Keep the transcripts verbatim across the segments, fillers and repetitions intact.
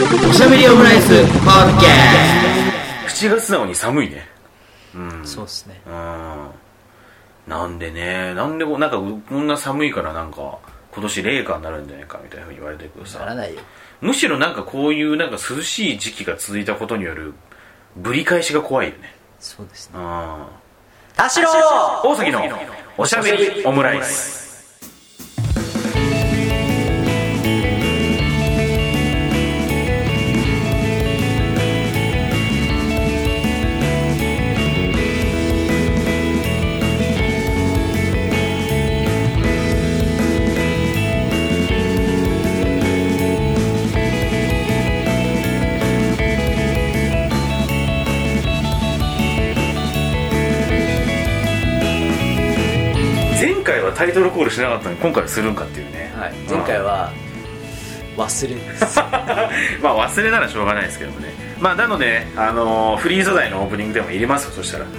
おしゃべりオムライスポッドキャスト。しちがつなのに寒いね。 うん、そうですね。 うん。なんでね、なんでこなんかこんな寒いからなんか今年冷夏になるんじゃないかみたいなふうに言われてるけどさ。 ならないよ。 むしろなんかこういうなんか涼しい時期が続いたことによるぶり返しが怖いよね。 そうですね。 うん。 田代大崎のおしゃべりオムライス。タイトルコールしなかったのに今回はするんかっていうね、 はい、前回は忘れですまあ忘れならしょうがないですけどもね。まあなので、ね、あのー、フリー素材のオープニングでも入れますよ。そしたら、はい、うん、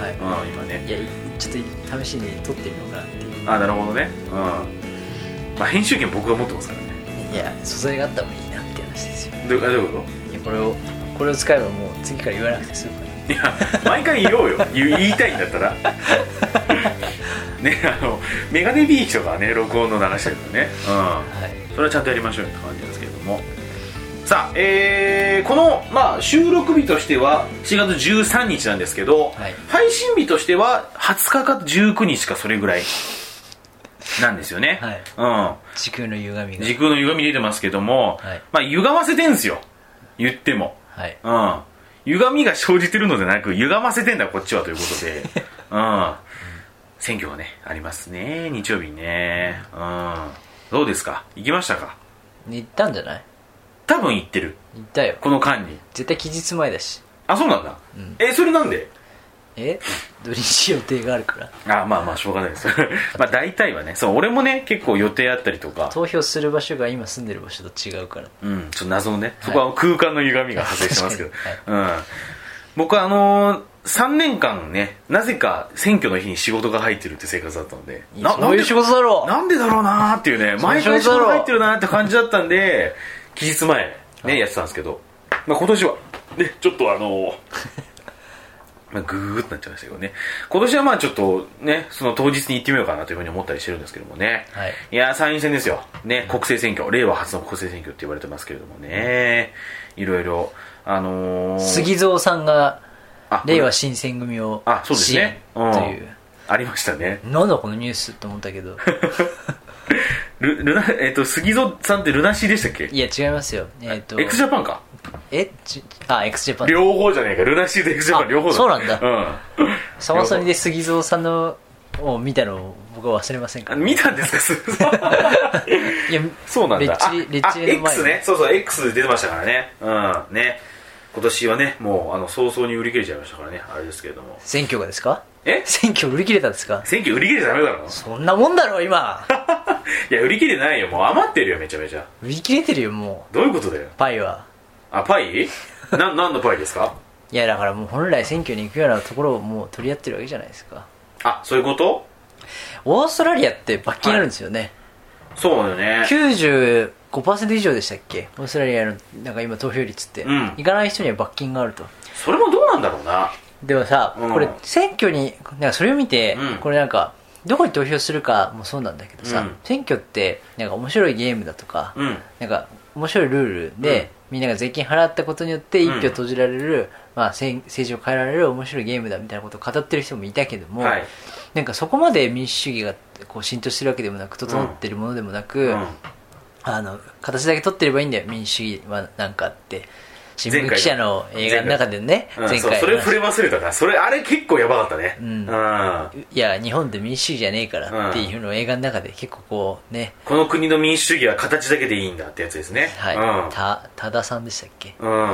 今ね、 いやちょっと試しに撮ってみようかなっていう。 あ、なるほどね。うん。まあ編集権僕が持ってますからね。 いや素材があった方がいいなって話ですよ。 どういうこと？ いやこれをこれを使えばもう次から言わなくて済むから。 いや毎回言おうよ言, 言いたいんだったらね、あのメガネビーキとかね録音の流してるからね、うん、はい、それはちゃんとやりましょうよって感じなんですけれども、さあ、えー、この、まあ、収録日としてはしがつじゅうさんにちなんですけど、はい、配信日としてははつかかじゅうくにちかそれぐらいなんですよね、はい、うん、 時空の歪みが時空の歪み出てますけども、はい、まあ歪ませてんすよ言っても、はい、うん、歪みが生じてるのではなく歪ませてんだこっちはということでうん、選挙がねありますね日曜日にね、うん、どうですか行きましたか？ 行ったんじゃない？ 多分行ってる。 行ったよ。 この間に絶対期日前だし。 あ、そうなんだ、うん、えそれなんで？ え土日予定があるから。 あ、まあまあしょうがないですまあ大体はね、そう俺もね結構予定あったりとか、 投票する場所が今住んでる場所と違うから、 うん、ちょっと謎のね、はい、そこは空間の歪みが発生してますけど、はい、うん、僕はあのーさんねんかんね、なぜか選挙の日に仕事が入ってるって生活だったので、 なそういう仕事だろうなんでだろうなーっていうね、毎回仕事入ってるなーって感じだったんで期日前ねやってたんですけど、まあ、今年はねちょっとあのーまあ、グーッとなっちゃいましたけどね、今年はまあちょっとねその当日に行ってみようかなというふうに思ったりしてるんですけどもね、はい、いや参院選ですよね、国政選挙、令和初の国政選挙って言われてますけれどもね、いろいろあのー、 杉蔵さんが令和新選組を支援という、 ね、うん、ありましたね。 なんだこのニュースと思ったけどルルナ、えー、と杉蔵さんってルナシーでしたっけ？ いや違いますよ、えー、と X ジャパンか、 えちあ X ジャパン両方じゃねえか、ルナシーと X ジャパン両方だ。 そうなんだ、 うん、 サマソニで杉蔵さんのを見たのを僕は忘れませんか？ 見たんですか？いやそうなんだ、レッチレッチレの前 X ね、そうそう X で出てましたからね、うんね、今年はねもうあの早々に売り切れちゃいましたからね、あれですけれども。 選挙がですか？ え選挙売り切れたんですか？ 選挙売り切れちゃダメだろ。 そんなもんだろ今いや売り切れないよ、もう余ってるよめちゃめちゃ。 売り切れてるよもう。どういうことだよパイは。 あ、パイな何のパイですか？ いやだからもう本来選挙に行くようなところをもう取り合ってるわけじゃないですか。 あ、そういうこと？ オーストラリアって罰金あるんですよね、はい、 そうよね。 きゅうじゅうごパーセント 以上でしたっけオーストラリアのなんか今投票率って、うん、行かない人には罰金があると。 それもどうなんだろうな。 でもさ、うん、これ選挙になんかそれを見て、うん、これなんかどこに投票するかもそうなんだけどさ、うん、選挙ってなんか面白いゲームだとか、うん、なんか面白いルールで、うん、みんなが税金払ったことによって一票閉じられる、うん、まあ、政治を変えられる面白いゲームだみたいなことを語ってる人もいたけども、はい、なんかそこまで民主主義がこう浸透してるわけでもなく整ってるものでもなく、うん、あの形だけ取ってればいいんだよ民主主義はなんかって新聞記者の映画の中でね、 前回、うん、そうそれ触れ忘れたな。それあれ結構やばかったね、うん、うん、 いや日本って民主主義じゃねえからっていうのを映画の中で結構こうね、 この国の民主主義は形だけでいいんだってやつですね。 はい、うん、た多田さんでしたっけ、うん、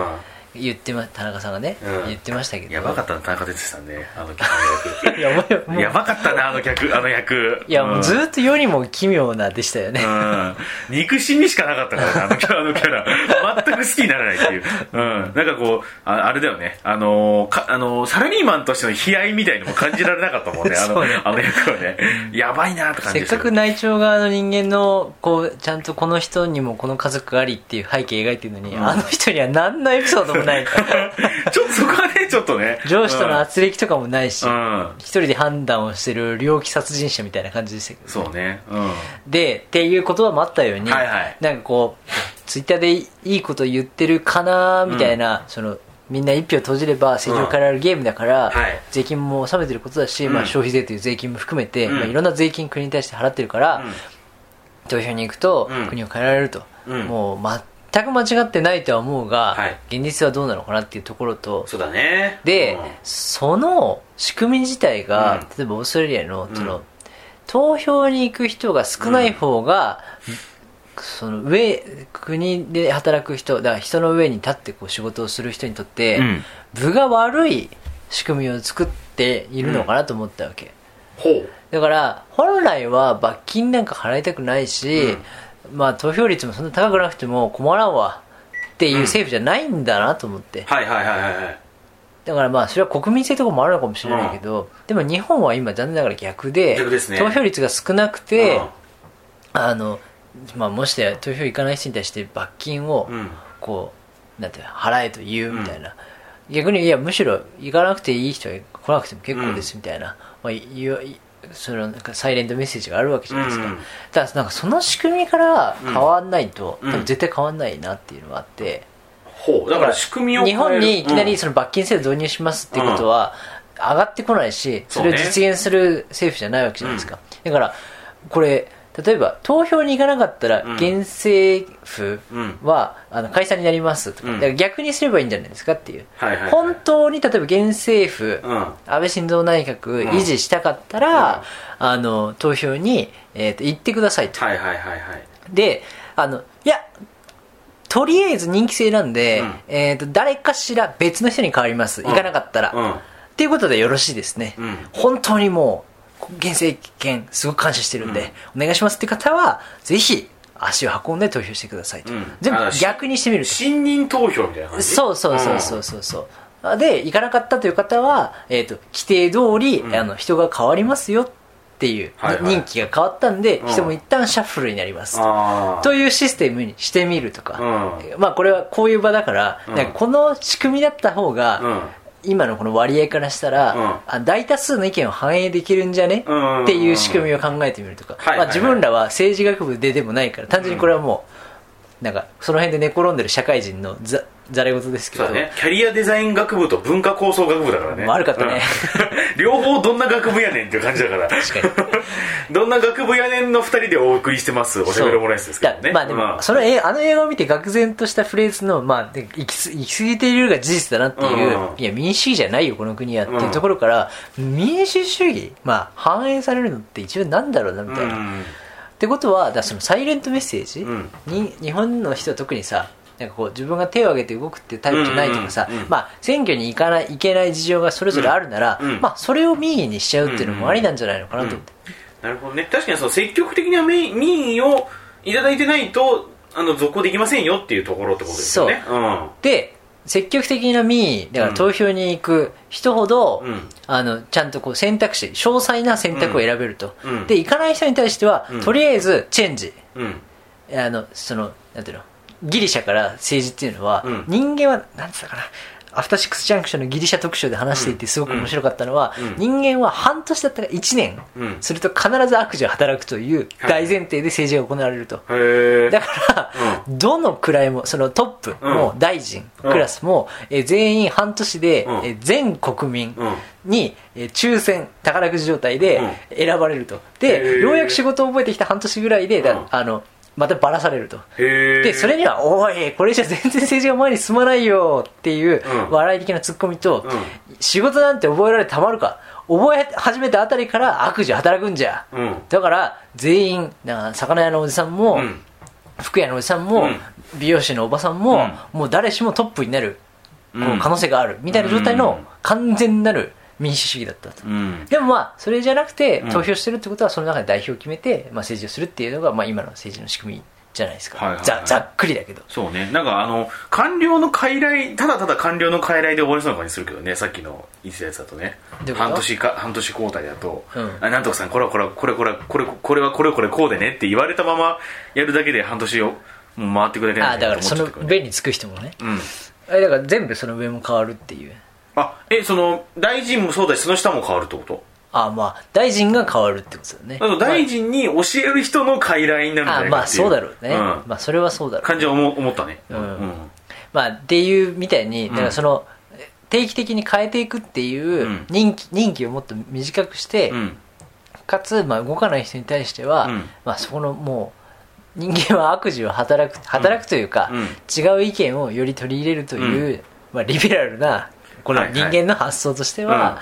言ってま田中さんがね、うん、言ってましたけど、 やばかったな田中哲司さんね、あの役や, もやばかったなあの役あの役いや、うん、もうずっと世にも奇妙なでしたよね、うん、 憎しみしかなかったからね、あのキャラあのキャラ全く好きにならないっていう、うん、なんかこう あ, あれだよね、あのーかあのー、サラリーマンとしての悲哀みたいのも感じられなかったもんねあのねあの役はねやばいなって感じでせっかく内調側の人間のこうちゃんとこの人にもこの家族がありっていう背景描いてるのに、うん、あの人には何のエピソードもないちょっとそこはねちょっとね上司との圧力とかもないし、うん、一人で判断をしてる猟奇殺人者みたいな感じでしたけど、ね、 そうね、うん、 でっていう言葉もあったように、 はいはい、 なんかこうツイッターでいいこと言ってるかなみたいな、うん、そのみんな一票投じれば政治を変えられるゲームだから、うんはい、税金も納めてることだし、うんまあ、消費税という税金も含めて、うんまあ、いろんな税金国に対して払ってるから、うん、投票に行くと国を変えられると、うん、もう全く間違ってないとは思うが、はい、現実はどうなのかなっていうところと、 そうだね、 で、 うん、 その仕組み自体が、うん、例えばオーストラリア の, その、うん、投票に行く人が少ない方が、うんその上国で働く人だから人の上に立ってこう仕事をする人にとって、うん、分が悪い仕組みを作っているのかなと思ったわけ、 うん、 だから本来は罰金なんか払いたくないし、うん、まあ投票率もそんな高くなくても困らんわっていう政府じゃないんだなと思って、 うん、はいはいはいはいだからまあそれは国民性とかもあるのかもしれないけど、うん、でも日本は今残念ながら逆で、 逆ですね、 投票率が少なくて、うん、あのまあ、もしで投票行かない人に対して罰金をこう、うん、なんて払えと言うみたいな、うん、逆にいやむしろ行かなくていい人は来なくても結構ですみたいな、うんまあ、いわそのなんかサイレントメッセージがあるわけじゃないですか、うん、ただなんかその仕組みから変わんないと、うん、多分絶対変わんないなっていうのがあって、 ほうだから仕組みを変える、 日本にいきなりその罰金制度導入しますっていうことは上がってこないし、それを実現する政府じゃないわけじゃないですか、うん、だからこれ例えば投票に行かなかったら現政府は、うん、あの解散になりますとか、うん、だから逆にすればいいんじゃないですかっていう、はいはいはい、本当に例えば現政府、うん、安倍晋三内閣維持したかったら、うん、あの投票に、えー、と行ってくださいと、 はいはいはいはい、 であのいやとりあえず人気制なんで、うんえー、と誰かしら別の人に変わります、行かなかったら、うん、っていうことでよろしいですね、うん、本当にもう現政権すごく感謝してるんで、うん、お願いしますって方はぜひ足を運んで投票してくださいと、うん、全部逆にしてみると信任投票みたいな感じ、 そうそうそうそうそうそう、うん、で行かなかったという方は、えー、と規定通り、うん、あの人が変わりますよっていう、はいはい、任期が変わったんで、うん、人も一旦シャッフルになりますと、というシステムにしてみるとか、うん、まあこれはこういう場だから、うん、なんかこの仕組みだった方が、うん今のこの割合からしたら、うん、あ大多数の意見を反映できるんじゃね、うん、っていう仕組みを考えてみるとか、まあ、自分らは政治学部ででもないから単純にこれはもうなんかその辺で寝転んでる社会人のざざれ言ですけど、 そうだね、キャリアデザイン学部と文化構想学部だからね、 悪かったね、 うん、両方どんな学部やねんっていう感じだから確かにどんな学部やねんのふたりでお送りしてますおしゃべりオムライスですけどね。 まあでも、まあ、そのあの映画を見て愕然としたフレーズの、まあ、行き行き過ぎているが事実だなっていう、うん、いや民主主義じゃないよこの国はっていうところから、うん、民主主義、まあ、反映されるのって一応なんだろうなみたいな、うん、ってことはだそのサイレントメッセージ、うん、に日本の人は特にさなんかこう自分が手を挙げて動くっていうタイプじゃないとかさ、うんうんうん、まあ、選挙に行かない行けない事情がそれぞれあるなら、うんうん、まあ、それを民意にしちゃうっていうのもありなんじゃないのかなと思って、 うんうん、なるほどね。確かにその積極的な民意をいただいてないとあの続行できませんよっていうところってことですよね。 そう、うん、で積極的な民意だから投票に行く人ほど、うん、あのちゃんとこう選択肢詳細な選択を選べると、うん、で行かない人に対しては、うん、とりあえずチェンジ、うん、あのそのなんていうのギリシャから政治っていうのは、うん、人間はなんつったかなアフターシックスジャンクションのギリシャ特集で話していてすごく面白かったのは、うん、人間は半年だったらいちねん、うん、すると必ず悪事を働くという大前提で政治が行われると、はい、だから、うん、どの位もそのトップも大臣、うん、クラスも、え全員半年で、うん、え全国民に、え抽選宝くじ状態で選ばれるとでようやく仕事を覚えてきた半年ぐらいでだ、うん、あのまたバラされるとでそれにはおいこれじゃ全然政治が前に進まないよっていう笑い的なツッコミと、うん、仕事なんて覚えられてたまるか覚え始めたあたりから悪事働くんじゃ、うん、だから全員な魚屋のおじさんも、うん、服屋のおじさんも、うん、美容師のおばさんも、うん、もう誰しもトップになるこう可能性があるみたいな状態の完全なる民主主義だったと、うん、でもまあそれじゃなくて投票してるってことはその中で代表を決めて、まあ、政治をするっていうのがまあ今の政治の仕組みじゃないですか、はいはいはい、ざ, ざっくりだけどそうねなんかあの官僚の傀儡ただただ官僚の傀儡で終わりそうな感じするけどねさっきの言ってたやつだとね半年か半年交代だと、うん、あなんとかさんこれはこれはこれこれこれこれはこれこれこうでねって言われたままやるだけで半年をもう回っていくだけなんだと思っちゃった、ね、あだからその上につく人もね、うん、あれだから全部その上も変わるっていうあえその大臣もそうだしその下も変わるってこと？ あまあ大臣が変わるってことだよね。 あと大臣に教える人の傀儡になるんじゃないかっていう。あまあそうだろうね、うん、まあそれはそうだろう、ね、 感じは思思ったね、 うんうん、まあっていうみたいにだからその、うん、定期的に変えていくっていう任期、うん、任期をもっと短くして、うん、かつまあ動かない人に対しては、うん、まあそこのもう人間は悪事を働く働くというか、うん、違う意見をより取り入れるという、うんまあ、リベラルなこの人間の発想としては、はいはい、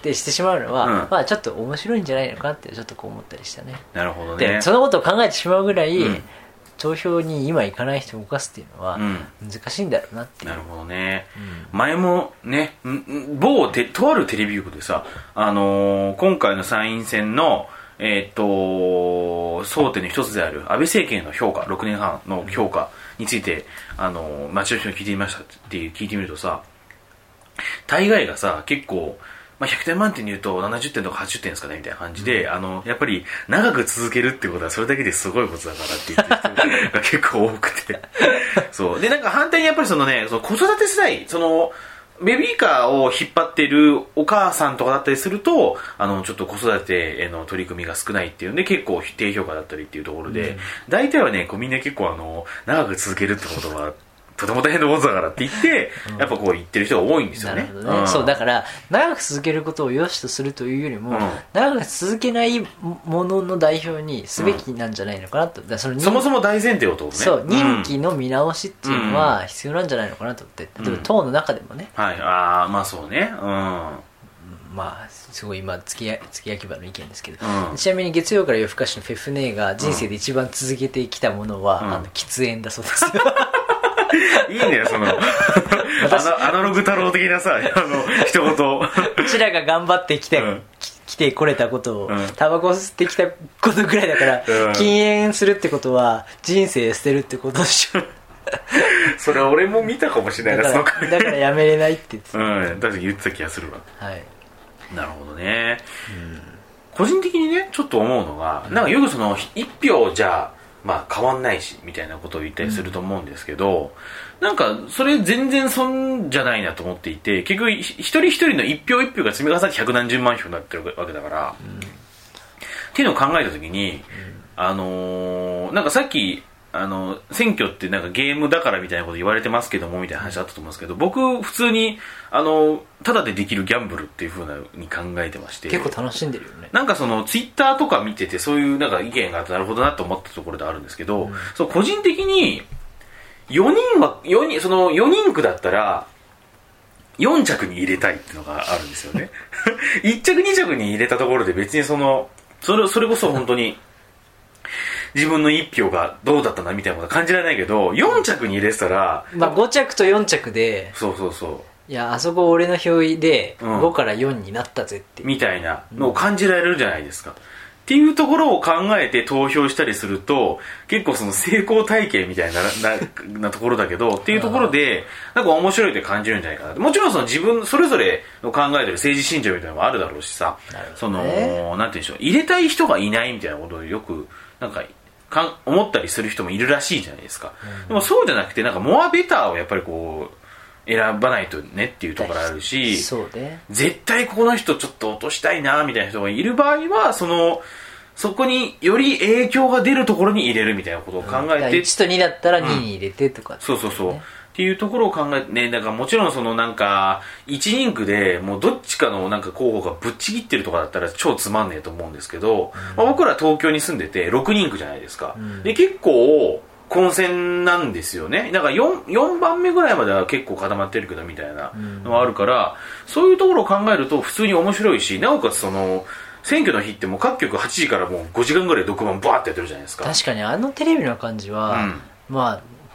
でしてしまうのは、うん、まあちょっと面白いんじゃないのかなってちょっとこう思ったりしたね。 なるほどね。 でそのことを考えてしまうぐらい、うん、投票に今行かない人を動かすっていうのは難しいんだろうなっていう、 うん、なるほどね、うん、前もね某てとあるテレビ局でさ、あのー、今回の参院選のえー、っと争点の一つである安倍政権の評価ろくねんはんの評価について、あのー、街の人に聞いてみましたって聞いてみるとさ大概がさ結構、まあ、ひゃくてん満点に言うとななじゅってんとかはちじゅってんですかねみたいな感じで、うん、あのやっぱり長く続けるってことはそれだけですごいことだからって言ってる人が結構多くてそうでなんか反対にやっぱりそのねその子育て世代そのベビーカーを引っ張っているお母さんとかだったりするとあのちょっと子育てへの取り組みが少ないっていうんで結構低評価だったりっていうところで、うん、大体はねこうみんな結構あの長く続けるってことはとても大変なことだからって言って、うん、やっぱこう言ってる人が多いんですよね。 なるほどね、うん、そうだから長く続けることを良しとするというよりも、うん、長く続けないものの代表にすべきなんじゃないのかなと、うん、だそのそもそも大前提をとねそう任期の見直しっていうのは必要なんじゃないのかなと思って、例えば党の中でもね、 はいああまあそうねうんまあすごい今付きや付き焼き場の意見ですけど、うん、ちなみに月曜から夜更かしのフェフネーが人生で一番続けてきたものは、うん、あの喫煙だそうですいいねそのアナ、アナログ太郎的なさあの一言うちらが頑張ってきて、うん、来てこれたことを、うん、タバコ吸ってきたことぐらいだから、うん、禁煙するってことは人生捨てるってことでしょそれは俺も見たかもしれないなだからだからやめれないって言ってた、 うん、確かに言ってた気がするわ。 はいなるほどね、うん、個人的にねちょっと思うのが、うん、なんかよくその一票じゃまあ変わんないしみたいなことを言ったりすると思うんですけど、うん、なんかそれ全然損じゃないなと思っていて結局一人一人の一票一票が積み重なって百何十万票になってるわけだから、うん、っていうのを考えた時に、うん、あのー、なんかさっきあの選挙ってなんかゲームだからみたいなこと言われてますけどもみたいな話あったと思うんですけど、僕普通にあのただでできるギャンブルっていう風なに考えてまして、 結構楽しんでるよね。 なんかそのツイッターとか見ててそういうなんか意見があってなるほどなと思ったところであるんですけど、うん、そう個人的によにんはよにんそのよにん区だったらよん着に入れたいっていうのがあるんですよねいっ着に着に入れたところで別にそのそれそれこそ本当に自分の一票がどうだったなみたいなことは感じられないけどよん着に入れてたら、 まあ、ご着とよん着でそうそうそういやあそこ俺の票でごからよんになったぜっていう、 うん、みたいなのを感じられるじゃないですか、うん、っていうところを考えて投票したりすると結構その成功体験みたいな な, なところだけどっていうところでなんか面白いって感じるんじゃないかな。もちろんその自分それぞれの考えてる政治信条みたいなのもあるだろうしさ、そのなんて言うんでしょう入れたい人がいないみたいなことをよくなんかか思ったりする人もいるらしいじゃないですか、うん、でもそうじゃなくてなんかモアベターをやっぱりこう選ばないとねっていうところあるし、 そうね、 絶対この人ちょっと落としたいなみたいな人がいる場合はそのそこにより影響が出るところに入れるみたいなことを考えて、うん、 いちとにだったらにに入れてとか、ね、 うん、そうそうそうっていうところを考えてね、だからもちろんそのなんかいち人区でもうどっちかのなんか候補がぶっちぎってるとかだったら超つまんねえと思うんですけど、うんまあ、僕ら東京に住んでてろく人区じゃないですか、うん、で結構混戦なんですよね。だから 4, 4番目ぐらいまでは結構固まってるけどみたいなのがあるから、うん、そういうところを考えると普通に面白いし、なおかつその選挙の日ってもう各局はちじからもうごじかんぐらい特番バーってやってるじゃないですか。 確かにあのテレビの感じは、うん、まあ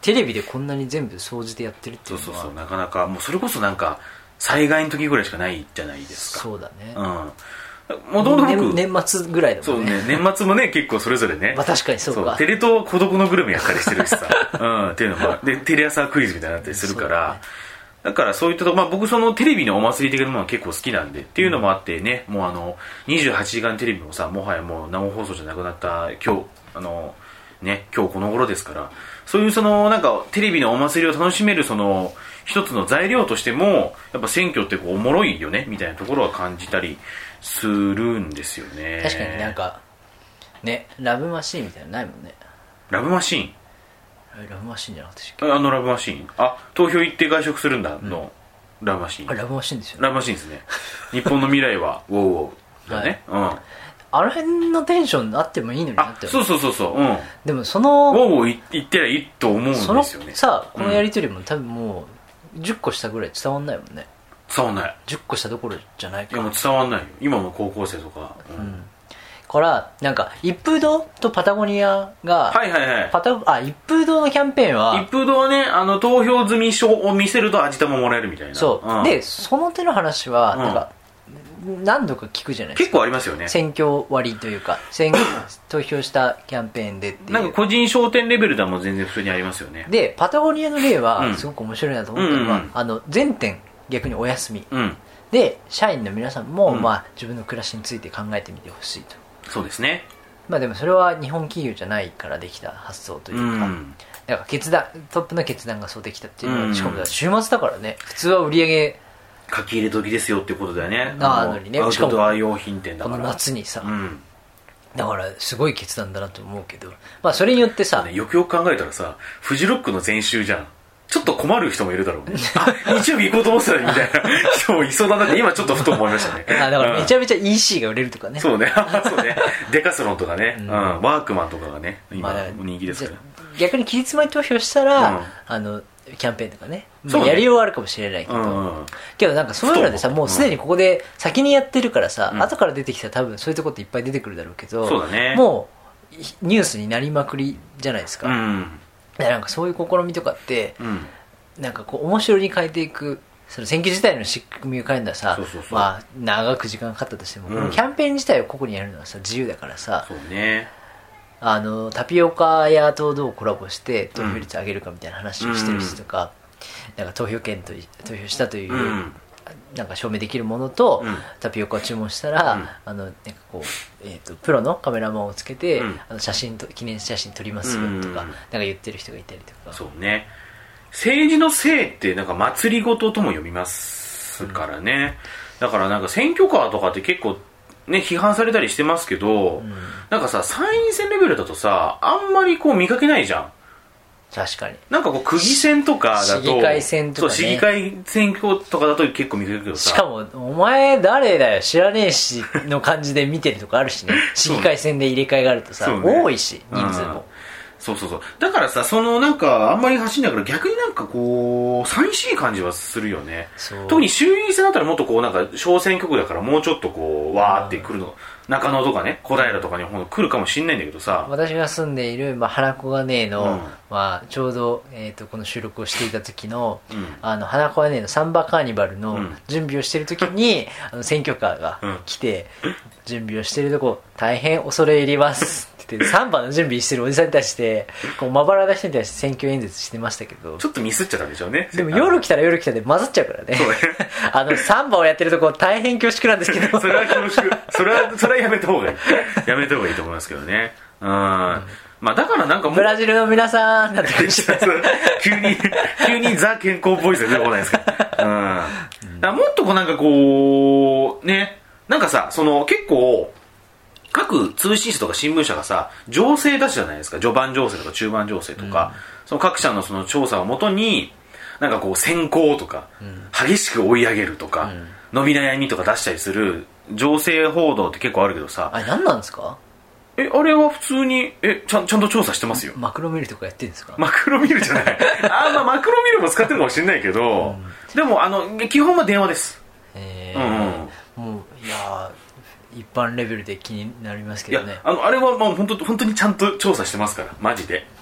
テレビでこんなに全部掃除でやってるっていうのはそうそうそうなかなかもうそれこそなんか災害の時ぐらいしかないじゃないですか。 そうだね、 うん、もともと僕年末ぐらいだもんね。 そうね、年末もね結構それぞれねまあ確かにそうか、 そうテレ東孤独のグルメやったりしてるしさ、うん、っていうのもでテレ朝クイズみたいになったりするから、ね、だからそういったとこ、まあ、僕そのテレビのお祭り的なものは結構好きなんでっていうのもあってね、うん、もうあのにじゅうはちじかんテレビもさもはやもう生放送じゃなくなった今日あのね今日この頃ですから、そういうそのなんかテレビのお祭りを楽しめるその一つの材料としてもやっぱ選挙ってこうおもろいよねみたいなところは感じたりするんですよね。 確かになんかねラブマシーンみたいなのないもんね。 ラブマシーンラブマシーンじゃなかったっけ。 あのラブマシーンあ投票行って外食するんだの、うん、ラブマシーン。 あラブマシーンですよね。 ラブマシーンですね日本の未来はウォーウォーだね、はい、うん、 あの辺のテンションあってもいいのになって。 そうそうそうそう、うん、でもそのウォーウォー言ってりゃいいと思うんですよね。そのさこのやり取りも多分もうじゅっこ下ぐらい伝わんないもんね。 伝わんない。 じゅっこ下どころじゃないか。 いやもう伝わんないよ今の高校生とか、うん、うん、 からなんか一風堂とパタゴニアがはいはいはいパタあ一風堂のキャンペーンは一風堂はねあの投票済み証を見せると味玉もらえるみたいな。 そう、うん、でその手の話はなんか、うん、何度か聞くじゃないですか。 結構ありますよね。 選挙割というか選投票したキャンペーンでっていうなんか個人商店レベルでも全然普通にありますよね。 でパタゴニアの例はすごく面白いなと思ったのは、うんうんうん、あの全店逆にお休み、うん、で社員の皆さんも、うんまあ、自分の暮らしについて考えてみてほしいと。 そうですね。 まあでもそれは日本企業じゃないからできた発想というか、うん、だから決断トップの決断がそうできたっていうのは、うん、しかも週末だからね普通は売り上げ書き入れ時ですよっていうことだよね。 なのにねアウトドア用品店だからこの夏にさ、うん、だからすごい決断だなと思うけど、まあそれによってさ、 ね、よくよく考えたらさフジロックの前週じゃん。ちょっと困る人もいるだろうねあ日曜日行こうと思ってたみたいな人もいそうだなって今ちょっとふと思いましたねあだからめちゃめちゃ イーシー が売れるとかね。 そうねそうねデカスロンとかね、うんうん、ワークマンとかがね今人気ですから、まあ、 逆に期日前投票したら、うん、あのキャンペーンとかね、まあ、やりようはあるかもしれないけど、うんうん、けどなんかそういうのでさもうすでにここで先にやってるからさ、うん、後から出てきたら多分そういうとこっていっぱい出てくるだろうけど、 そうだね、 もうニュースになりまくりじゃないですか、うん、だからなんかそういう試みとかって、うんなんかこう面白に変えていくその選挙自体の仕組みを変えるのはさそうそうそう、まあ、長く時間かかったとしても、うん、このキャンペーン自体を個々にやるのはさ自由だからさそう、ね、 あのタピオカ屋とどうコラボして投票率上げるかみたいな話をしてる人とか、うん、なんか投票権と投票したという、うん、なんか証明できるものと、うん、タピオカを注文したら、うん、あのなんかこう、えーと、プロのカメラマンをつけて、うん、あの写真と記念写真撮りますよとか、うん、なんか言ってる人がいたりとかそうね政治のせいってなんか祭りごととも読みますからね、うん、だからなんか選挙カーとかって結構ね批判されたりしてますけど、うん、なんかさ参院選レベルだとさあんまりこう見かけないじゃん。 確かになんかこう区議選とかだと市議会選とか、ね、 そう市議会選挙とかだと結構見かけるけどさしかもお前誰だよ知らねえしの感じで見てるとかあるしね市議会選で入れ替えがあるとさ、ね、多いし人数も、うんそうそうそうだからさそのなんかあんまり走んないから逆になんかこう寂しい感じはするよね。特に衆院選だったらもっとこうなんか小選挙区だからもうちょっとこうわーって来るの中野とかね小平とかに来るかもしんないんだけどさ私が住んでいる、まあ、花子ヶ根の、うんまあ、ちょうど、えー、とこの収録をしていた時の、うん、あの花子ヶ根のサンバカーニバルの準備をしている時に、うん、あの選挙カーが来て、うん、準備をしているとこ大変恐れ入りますサンバの準備してるおじさんに対してこうまばらな人に対して選挙演説してましたけどちょっとミスっちゃったんでしょうね。 でも夜来たら夜来たで混ざっちゃうからねあのサンバをやってるとこ大変恐縮なんですけどそれは恐縮それはそれはやめた方がいいやめた方がいいと思いますけどね。うん、うん、まあだからなんかもうブラジルの皆さんなんて急に急にザ健康ボイスが出てこないですか、うん、だからもっとこうなんかこうねなんかさその結構各通信社とか新聞社がさ情勢出すじゃないですか。序盤情勢とか中盤情勢とか、うん、その各社のその調査をもとになんかこう先行とか、うん、激しく追い上げるとか、うん、伸び悩みとか出したりする情勢報道って結構あるけどさあれ何なんですか。 えあれは普通にえちゃんちゃんと調査してますよ。 マクロミルとかやってるんですか。 マクロミルじゃないあ、まあ、マクロミルも使ってるかもしれないけど、うん、でもあの基本は電話です。 へえー、うん、もういや一般レベルで気になりますけどね。 いや あのあれはもう本当本当にちゃんと調査してますからマジで。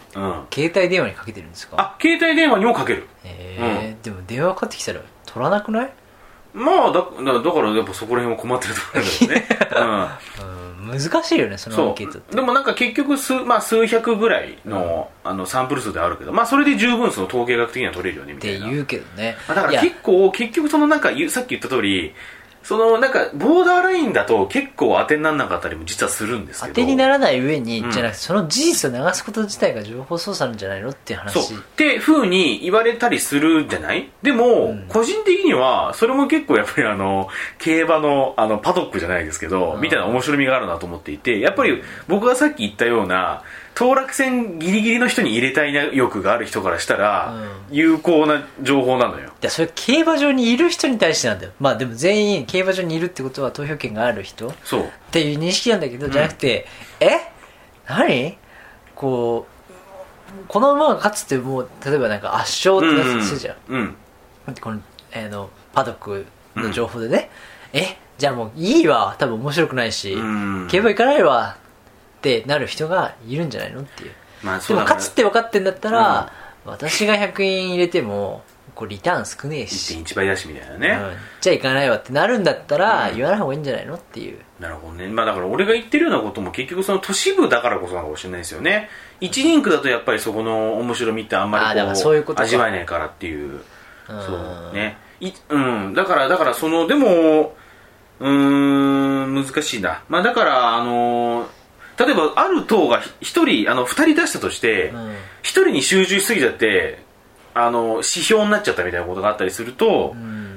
うん、 携帯電話にかけてるんですか？ あ、携帯電話にもかける。 へえ、うん、でも電話かかってきたら取らなくない？ まあだ、だからやっぱそこら辺も困ってるところだよね、 うんうん、難しいよねそのアンケートって。 でもなんか結局数、まあ、数百ぐらい の,、うん、あのサンプル数であるけど、まあ、それで十分その統計学的には取れるよねみたいなって言うけどね。 だから結構結局そのなんかさっき言った通りそのなんかボーダーラインだと結構当てにならなかったりも実はするんですけど、 当てにならない上に、 うん、 じゃなくてその事実を流すこと自体が情報操作なんじゃないのっていう話。 そうって風に言われたりするじゃない。でも、うん、個人的にはそれも結構やっぱりあの競馬のあのパドックじゃないですけど、うん、みたいな面白みがあるなと思っていて、やっぱり僕がさっき言ったような当落線ギリギリの人に入れたい欲がある人からしたら、うん、有効な情報なのよ。 いやそれ競馬場にいる人に対してなんだよ。まあでも全員競馬場にいるってことは投票権がある人そうっていう認識なんだけど、うん、じゃなくてえ何こうこの馬が勝つってもう例えばなんか圧勝ってやつするじゃん、 うんうんうん、この、えー、のパドックの情報でね、うん、えじゃあもういいわ多分面白くないし、うん、競馬行かないわってなる人がいるんじゃないのっていう、まあ、そうでも勝つって分かってんだったら、うん、私がひゃくえん入れてもこうリターン少ねえしいってんいち 倍だしみたいなね、 うん、じゃあ行かないわってなるんだったら、うん、言わない方がいいんじゃないのっていう。 なるほどね。まあだから俺が言ってるようなことも結局その都市部だからこそなのかもしれないですよね。一リンクだとやっぱりそこの面白みってあんまりこう、 そういうこと味わえないからっていう、そうね、い、うん、だからだからそのでもうーん難しいな。まあだからあの例えばある党が一人あの二人出したとして一、うん、人に集中しすぎちゃってあの指標になっちゃったみたいなことがあったりすると、うん、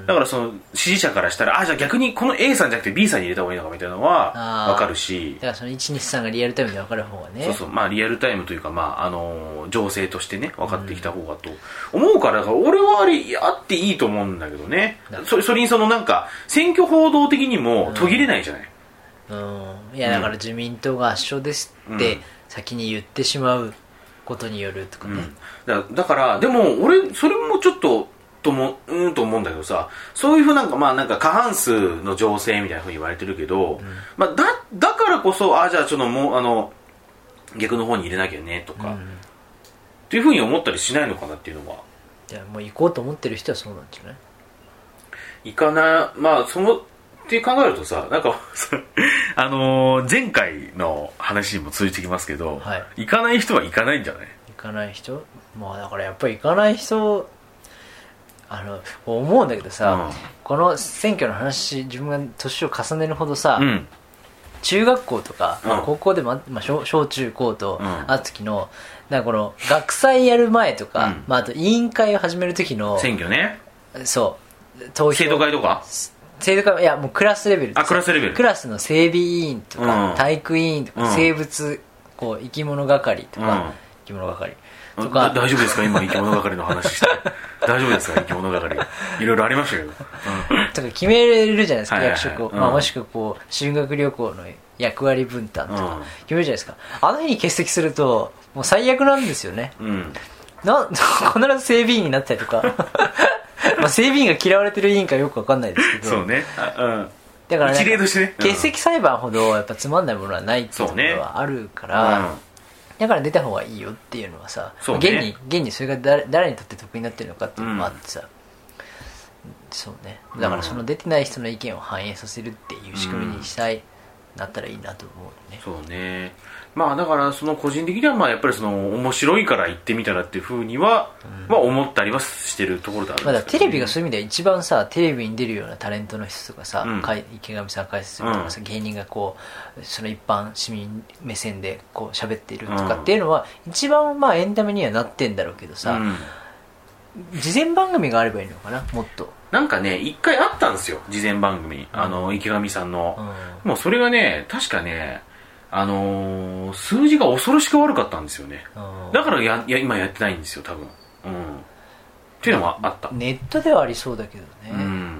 だからその支持者からしたらあじゃあ逆にこの A さんじゃなくて B さんに入れた方がいいのかみたいなのは分かるし、 だからそのいちにちさんがリアルタイムで分かる方がね、 そうそう、まあリアルタイムというかまああの情勢としてね分かってきた方がと思うから、だから俺はあれあっていいと思うんだけどね。それそれにそのなんか選挙報道的にも途切れないじゃない。 うん、うん、いやだから自民党が圧勝ですって先に言ってしまうことによるとかね、うん、だ, だからでも俺それもちょっとともうんと思うんだけどさ、そういうふうなんかまあなんか過半数の情勢みたいなふうに言われてるけど、うん、まあだだからこそあじゃあちょっともうあの逆の方に入れなきゃねとか、うん、っていうふうに思ったりしないのかなっていうのは。 いやもう行こうと思ってる人はそうなんじゃない？ 行かないまあそのって考えるとさなんかあのー、前回の話にも通じてきますけど、はい、行かない人は行かないんじゃない？ 行かない人まあだからやっぱり行かない人あの思うんだけどさ、うん、この選挙の話自分が年を重ねるほどさ、うん、中学校とか、うんまあ、高校でも、まあ、小, 小中高とあった時の、なんかこの学祭やる前とか、うんまあ、あと委員会を始める時の選挙ね、 そう投票生徒会とか生徒会いやもうクラスレベルあクラスレベルクラスの整備委員とか、うん、体育委員とか、うん、生物こう生き物係とか、うん、生き物係とか大丈夫ですか今生き物係の話して大丈夫ですか生き物係いろいろありましたけど、うん、 とか決めれるじゃないですか、はいはいはい、役職を、うんまあ、もしくはこう修学旅行の役割分担とか決めるじゃないですか、うん、あの日に欠席するともう最悪なんですよね、うん、な必ず整備員になったりとかまあ整備員が嫌われてる委員かよく分かんないですけどそうね、うん、 だから一例としてね、 欠席裁判ほどやっぱつまんないものはないっていうところはあるから、ねうん、だから出た方がいいよっていうのはさ、ね、現に現にそれが 誰, 誰にとって得になってるのかっていうのもあってさ、うん、そうねだからその出てない人の意見を反映させるっていう仕組みにしたい、うん、なったらいいなと思うね。 そうねまあだからその個人的にはまあやっぱりその面白いから行ってみたらっていうふうには、うんまあ、思ったりはしてるところであるんですけど、ね、 まあ、テレビがそういう意味では一番さテレビに出るようなタレントの人とかさ、うん、池上さん解説するとかさ、うん、芸人がこうその一般市民目線でこう喋っているとかっていうのは、うん、一番まあエンタメにはなってんだろうけどさ、うん、事前番組があればいいのかなもっとなんかね一回あったんですよ事前番組、うん、あの池上さんの、うん、もうそれがね確かねあのー、数字が恐ろしく悪かったんですよね、うん、だからやや今やってないんですよ多分、うん、っていうのはあった。 ネットではありそうだけどね、 うん、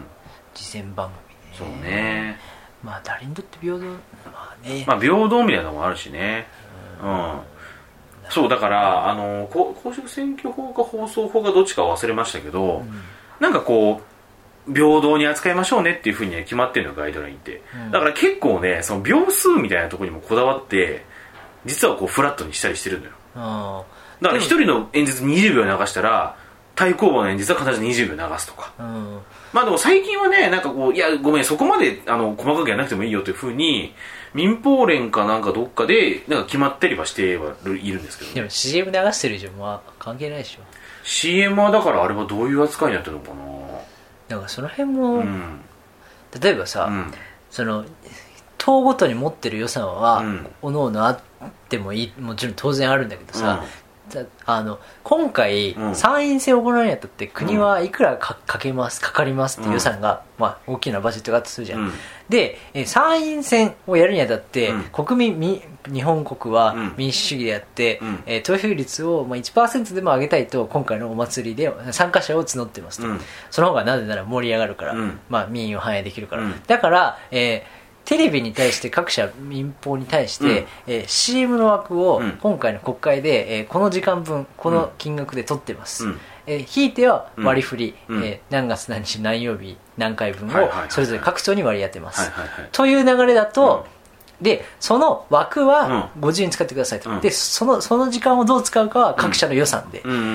事前番組ねそうねまあ誰にとって平等まあねまあ平等みたいなのもあるしねうん、うん、そうだからあのー、公職選挙法か放送法かどっちか忘れましたけど、うん、なんかこう平等に扱いましょうねっていうふうに決まってるのガイドラインって、うん、だから結構ねその秒数みたいなところにもこだわって実はこうフラットにしたりしてるのよ。 あだから一人の演説にじゅうびょう流したら対抗馬の演説は必ずにじゅうびょう流すとか、うん、まあでも最近はねなんかこういやごめんそこまであの細かくやらなくてもいいよというふうに民放連かなんかどっかでなんか決まったりはしてはいるんですけど、ね、 でも シーエム 流してる以上まあ関係ないでしょ。 シーエム はだからあれはどういう扱いになってるのかな。 だからその辺も、うん、例えばさ、うん、その党ごとに持ってる予算は、うん、おのおのあってもいいもちろん当然あるんだけどさ、うん、あの今回、うん、参院選を行うにあたって国はいくら か, かけますかかりますっていう予算が、うんまあ、大きなバジェットがあったとするじゃん、うん、で参院選をやるにあたって、うん、国民日本国は民主主義であって、うんえー、投票率を、まあ、いちパーセント でも上げたいと今回のお祭りで参加者を募ってますと、うん、その方がなぜなら盛り上がるから、うんまあ、民意を反映できるから、うん、だから、えーテレビに対して各社民放に対して、うんえー、シーエム の枠を今回の国会で、えー、この時間分この金額で取ってます、うんえー、ひいては割り振り、うんえー、何月何日何曜日何回分をそれぞれ各庁に割り当てます、はいはいはい、という流れだと、うん、でその枠はご自由に使ってくださいと、うん、でその、その時間をどう使うかは各社の予算で、うん、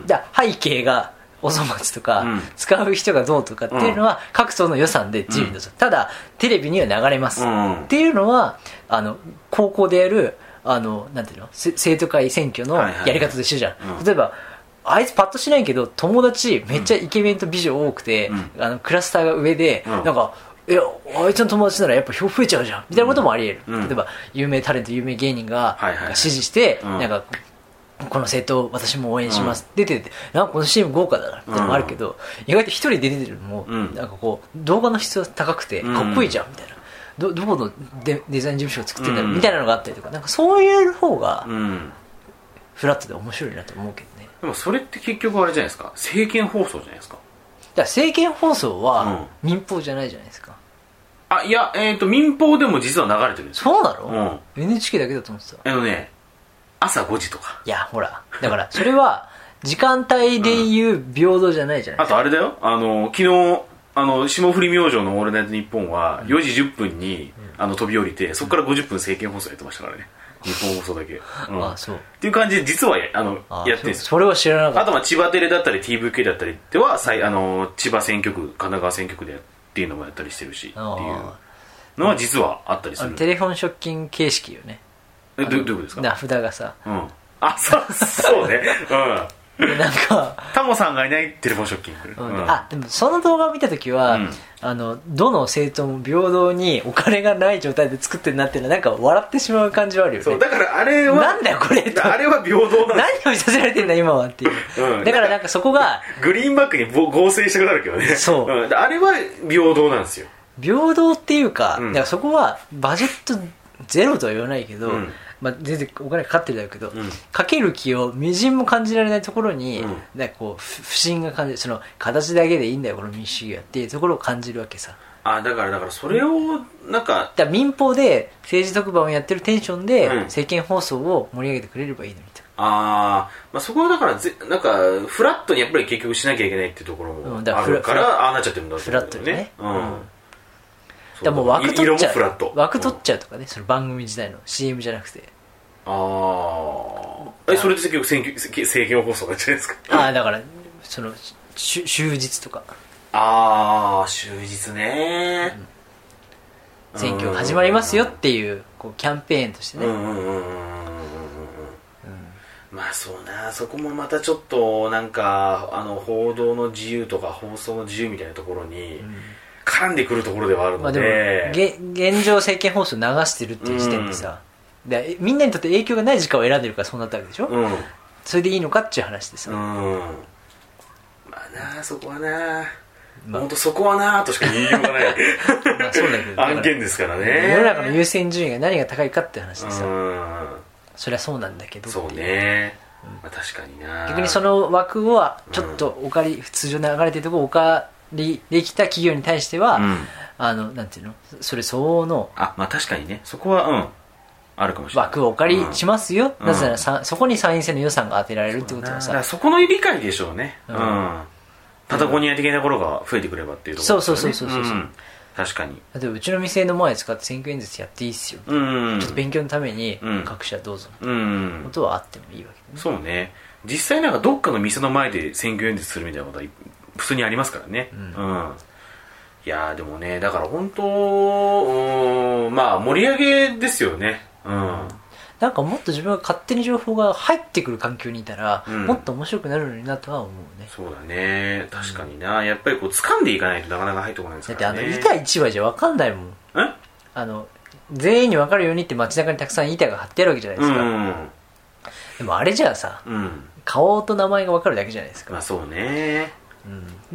じゃあ背景がお粗末とか、うん、使う人がどうとかっていうのは、うん、各党の予算で自由にどうぞ、うん、ただテレビには流れます、うん、っていうのはあの高校でやるあのなんていうの生徒会選挙のやり方と一緒じゃん、はいはいはい、例えばあいつパッとしないけど友達めっちゃイケメンと美女多くて、うん、あのクラスターが上で、うん、なんかいやあいつの友達ならやっぱ票増えちゃうじゃんみたいなこともあり得る、うん、例えば有名タレント有名芸人が支持して、はいはいはい、なんかこの政党私も応援します、うん、出ててなんかこの シーエム 豪華だなってのもあるけど、うん、意外と一人で出てるのも、うん、なんかこう動画の質が高くてかっこいいじゃんみたいな、ど, どこの デ, デザイン事務所が作ってんだろうみたいなのがあったりとか、なんかそういう方がフラットで面白いなと思うけどね。 でもそれって結局あれじゃないですか、政見放送じゃないですか。だから政見放送は民放じゃないじゃないですか、 うん、あいや、えーと民放でも実は流れてるんですよ。 そうなの、うん、エヌエイチケー だけだと思ってた。 あのね朝ごじとか。 いやほらだからそれは時間帯でいう平等じゃないじゃないですか、 うん、あとあれだよ、あの昨日あの霜降り明星のオールナイトニッポンはよじじゅっぷんに、うん、あの飛び降りてそこからごじゅっぷん政見放送やってましたからね、日本放送だけ、うん、あそうっていう感じで実はあのあやってるんですよ。 そ, それは知らなかった。 あとは千葉テレだったり ティーブイケー だったりではあの千葉選挙区神奈川選挙区でっていうのもやったりしてるしっていうのは実はあったりする。 テレフォンショッキング形式よね。 え ど, どういうことですか。 名札がさ、 うん、あそうそうね、うん、 なんかタモさんがいないテレフォンショッキング、 うんうん、あでもその動画を見たときは、うん、あのどの政党も平等にお金がない状態で作ってるなっていうのはなんか笑ってしまう感じはあるよね。 そうだからあれはなんだよこれあれは平等なん何を見させられてんだ今はっていう、うん、だからなんかそこがグリーンバックに合成したくなるけどね。 そう、 うん、あれは平等なんですよ。 平等っていうか、うん、だからそこはバジェットゼロとは言わないけど、うんまあ、全然お金かかってるだろうけど、うん、かける気をみじんも感じられないところに、うん、なんかこう不信が感じる。その形だけでいいんだよこの民主主義はっていうところを感じるわけさ。 あだからだからそれをなんか、 だから民放で政治特番をやってるテンションで、うん、政見放送を盛り上げてくれればいいのにと。 あ、まあそこはだからぜなんかフラットにやっぱり結局しなきゃいけないっていうところもあるから、うん、からああなっちゃってるんだと思うんだよね。フラットにね、うん、うんだもう枠取っちゃう枠取っちゃうとかね、うん、その番組時代の シーエム じゃなくて、 ああえそれで結局選挙政見放送なんじゃないですか。 ああだからその終日とか、 ああ終日ね、 うん、選挙始まりますよっていう、こうキャンペーンとしてね。うんうんうんうんうん、 まあそうな、そこもまたちょっとなんかあの報道の自由とか放送の自由みたいなところに、うん絡んでくるところではあるので、まあ、でも現状政見放送流してるっていう時点でさ、うん、でみんなにとって影響がない時間を選んでるからそうなったわけでしょ、うん、それでいいのかっていう話でさ、うん、まあなそこはな、まあ、本当そこはなとしか言いようがないまあそうだけど案件ですからね。 世の中の優先順位が何が高いかっていう話でさ、うん、そりゃそうなんだけどっていう。 そうね、まあ、確かにな。 逆にその枠をちょっとお借り、うん、通常流れてるところをお借りできた企業に対しては、うん、あのなんていうのそれ相応のあまあ確かにねそこはうんあるかもしれない。枠をお借りしますよ、うん、なぜならさそこに参院選の予算が当てられるってことはさ、 そ, そこの理解でしょうね。うん、うん、パタゴニア的なところが増えてくればっていうところですよね。 そうそうそうそうそう、うん、 確かに。 例えばうちの店の前使って選挙演説やっていいっすよ、 うんうん、 ちょっと勉強のために各社どうぞみたいなことはあってもいいわけ、ね、 うん、そうね。実際なんかどっかの店の前で選挙演説するみたいなことは普通にありますからね。うん、うん、いやーでもね、だから本当、うん、まあ盛り上げですよね。うん、 なんかもっと自分が勝手に情報が入ってくる環境にいたら、うん、もっと面白くなるのになとは思うね。 そうだね、確かにな、うん、やっぱりこう掴んでいかないとなかなか入ってこないですからね。 だってあの板一枚じゃ分かんないもん。 えあの全員に分かるようにって街中にたくさん板が貼ってあるわけじゃないですか、うん、でもあれじゃあさ、うん、顔と名前が分かるだけじゃないですか。 まあそうね、 うん、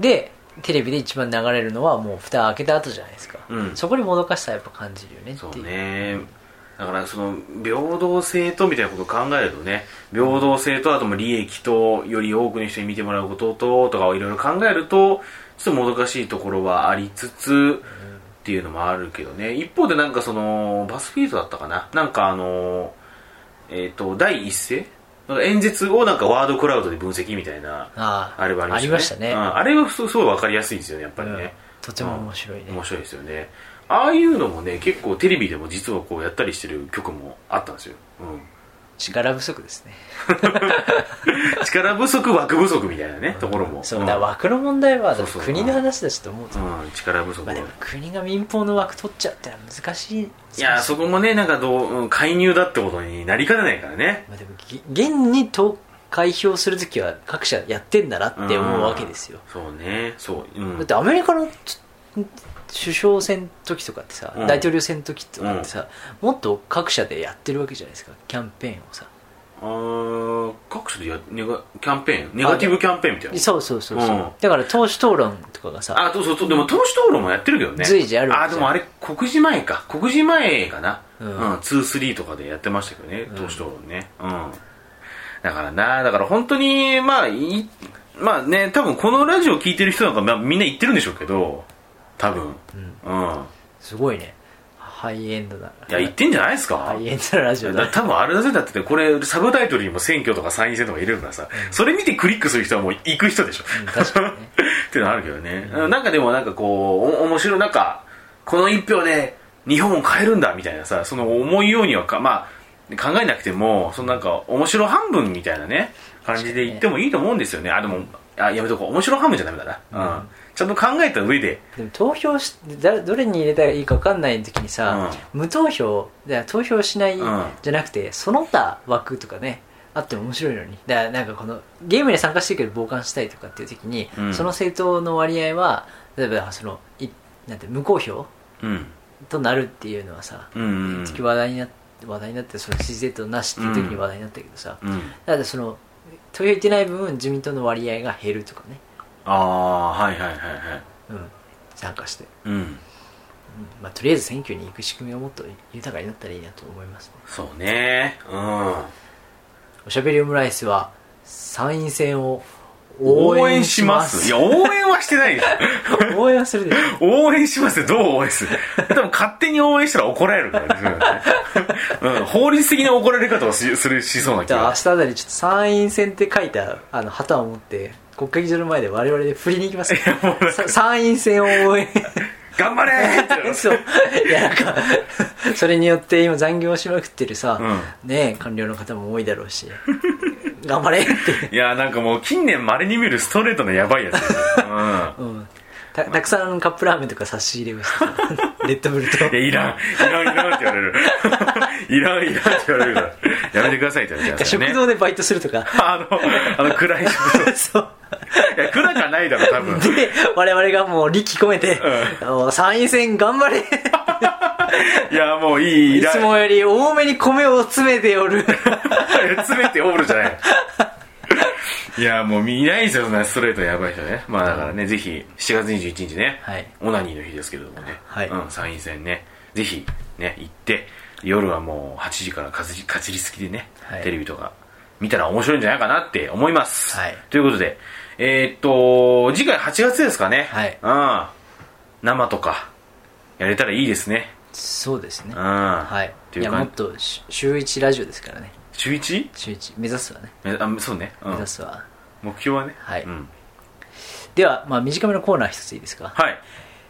でテレビで一番流れるのはもう蓋開けた後じゃないですか、うん、そこにもどかしさやっぱ感じるよねっていう。 そうね、だからその平等性とみたいなことを考えるとね、平等性とあとも利益とより多くの人に見てもらうことととかをいろいろ考えるとちょっともどかしいところはありつつっていうのもあるけどね。一方でなんかそのバスフィードだったかな、なんかあのえっと第一声演説をなんかワードクラウドで分析みたいな あ, あれはありましたね。ありましたね、うん、あれはすごい分かりやすいですよねやっぱりね、うん、 とても面白いね、 うん、面白いですよね。ああいうのもね結構テレビでも実はこうやったりしてる曲もあったんですよ、うん、 力不足ですね力不足枠不足みたいなね、うん、ところもそうだ、うん、枠の問題はだって国の話だしと思うと、 うん、力不足、 まあ、でも国が民放の枠取っちゃったら難しい。いやそこもねなんかどう、うん、介入だってことになりかねないからね、 まあ、でも現に投開票するときは各社やってんだなって思うわけですよ、 うん、そうねそう、うん、 だってアメリカの首相選の時とかってさ、うん、大統領選の時とかってさ、うん、もっと各社でやってるわけじゃないですかキャンペーンをさ。 あ各社でやネガキャンペーンネガティブキャンペーンみたいな。 そうそうそうそう、うん、だから党首討論とかがさあそうそうでも党首討論もやってるけどね随時あるわけじゃん。あでもあれ告示前か告示前かな、うんうん、ツースリーとかでやってましたけどね党首討論ね、うん、だからなだから本当にまあいまあね多分このラジオ聞いてる人なんか、まあ、みんな言ってるんでしょうけど多分、うんうん、 すごいねハイエンドだ。 いや言ってんじゃないですか。 ハイエンドなラジオだ。 だ多分あれだぜだってこれサブタイトルにも選挙とか参院選とか入れるからさ、うん、それ見てクリックする人はもう行く人でしょ、うん、確かにねっていうのあるけどね、うん、なんかでもなんかこうお面白いなんかこの一票で日本を変えるんだみたいなさその思いようにはかまあ考えなくてもそのなんか面白半分みたいなね感じで言ってもいいと思うんですよね。あでもあやめとこう面白半分じゃダメだな、うん、ちゃんと考えた上で。 でも投票しどれに入れたらいいか分かんない時にさ、うん、無投票投票しないじゃなくて、うん、その他枠とかねあっても面白いのに。だからなんかこのゲームに参加してるけど傍観したいとかっていう時に、うん、その政党の割合は例えばそのいなんて無効票、うん、となるっていうのはさ、うんうんうん、話題になって話題になってその支持政党なしっていう時に話題になったけどさ、うん、だからその投票行ってない分自民党の割合が減るとかね。 ああはいはいはいはい、 うん、参加して、 うんうんまあ、とりあえず選挙に行く仕組みをもっと豊かになったらいいなと思いますね。 そうね、うん、 おしゃべりオムライスは参院選を応援します。いや応援はしてないでしょ応援はするでしょ応援しますよ。どう応援するでも勝手に応援したら怒られるからね、うん、法律的な怒られ方を し, するしそうな気が。 明日あたりちょっと参院選って書いたあの旗を持って国会議事堂の前で我々で振りに行きます、ね、参院選を応援頑張れーってそういやなんかそれによって今残業しまくってるさ、うん、ね官僚の方も多いだろうし頑張れっていやなんかもう近年稀に見るストレートのやばいやつ、 うんうん、た, たくさんカップラーメンとか差し入れをしてレッドブルといやいらんいらんいらんって言われるいらんいらんって言われるからやめてくださいって言われちゃう、ね、 食堂でバイトするとかあのあの暗い食堂そういや暗かないだろ多分で我々がもう力込めて、うん、参院選頑張れいやもういいいつもより多めに米を詰めておる詰めておるじゃないいやもう見ないですよそんなストレートやばい人ね。まあだからね、うん、ぜひしちがつにじゅういちにちね、はい、オナニーの日ですけれどもね、はいうん、参院選ねぜひね行って夜はもうはちじからかじりつきでね、はい、テレビとか見たら面白いんじゃないかなって思います、はい、ということでえー、っと次回はちがつですかね、はいうん、生とかやれたらいいですね。 そうですね、 うん、 はいいやもっと週いちラジオですからね。 週 いち? 週いち目指すわね。 あそうね、うん、 目指すわ目標はねはい、うん、では、まあ、短めのコーナー一ついいですか。 はい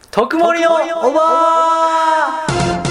特盛りのおばー